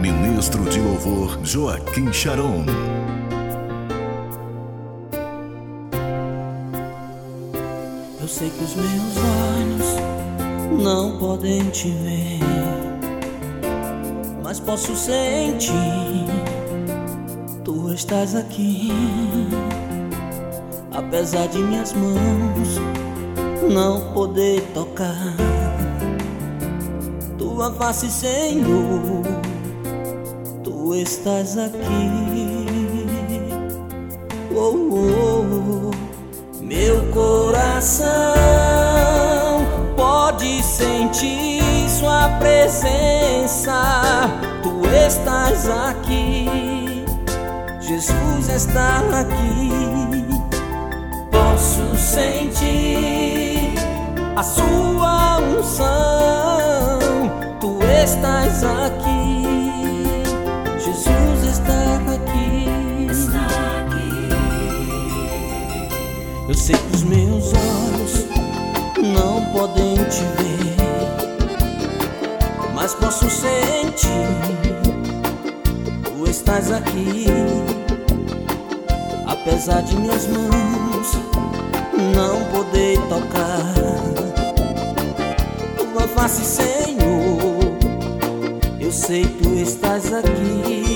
Ministro de Louvor Joaquim Sharon. Eu sei que os meus olhos não podem te ver, mas posso sentir, tu estás aqui. Apesar de minhas mãos não poder tocar tua face, Senhor, tu estás aqui. Oh, oh, oh. Meu coração pode sentir sua presença, tu estás aqui, Jesus está aqui. Posso sentir a sua unção, tu estás aqui, Jesus está aqui. Eu sei que os meus olhos não podem te ver, mas posso sentir, tu estás aqui. Apesar de minhas mãos não poder tocar tua face, Senhor, eu sei que tu estás aqui.